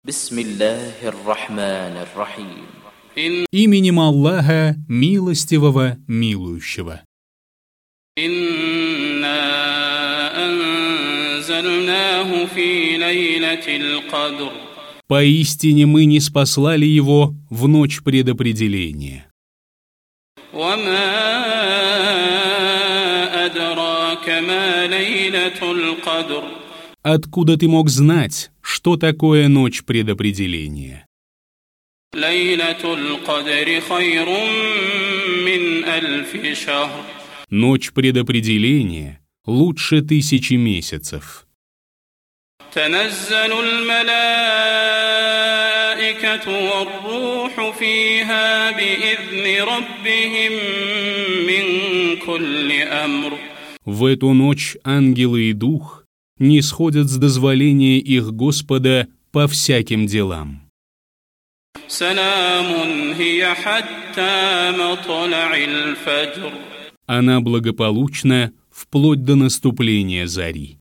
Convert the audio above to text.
Бисмиллахир-рахманир-рахим. Именем Аллаха, милостивого, милующего. إنا أنزلناه في ليلة القدر. Поистине мы ниспослали его в ночь предопределения. وما أدراك ما ليلة القدر. Откуда ты мог знать, что такое ночь предопределения? ليلة القدر خير من ألف شهر. Ночь предопределения лучше 1000 месяцев. تنزل الملائكة والروح فيها بإذن ربهم من كل أمر. В эту ночь ангелы и дух нисходят с дозволения их Господа по всяким делам. سلام هي حتى مطلع الفجر. Она благополучна вплоть до наступления зари.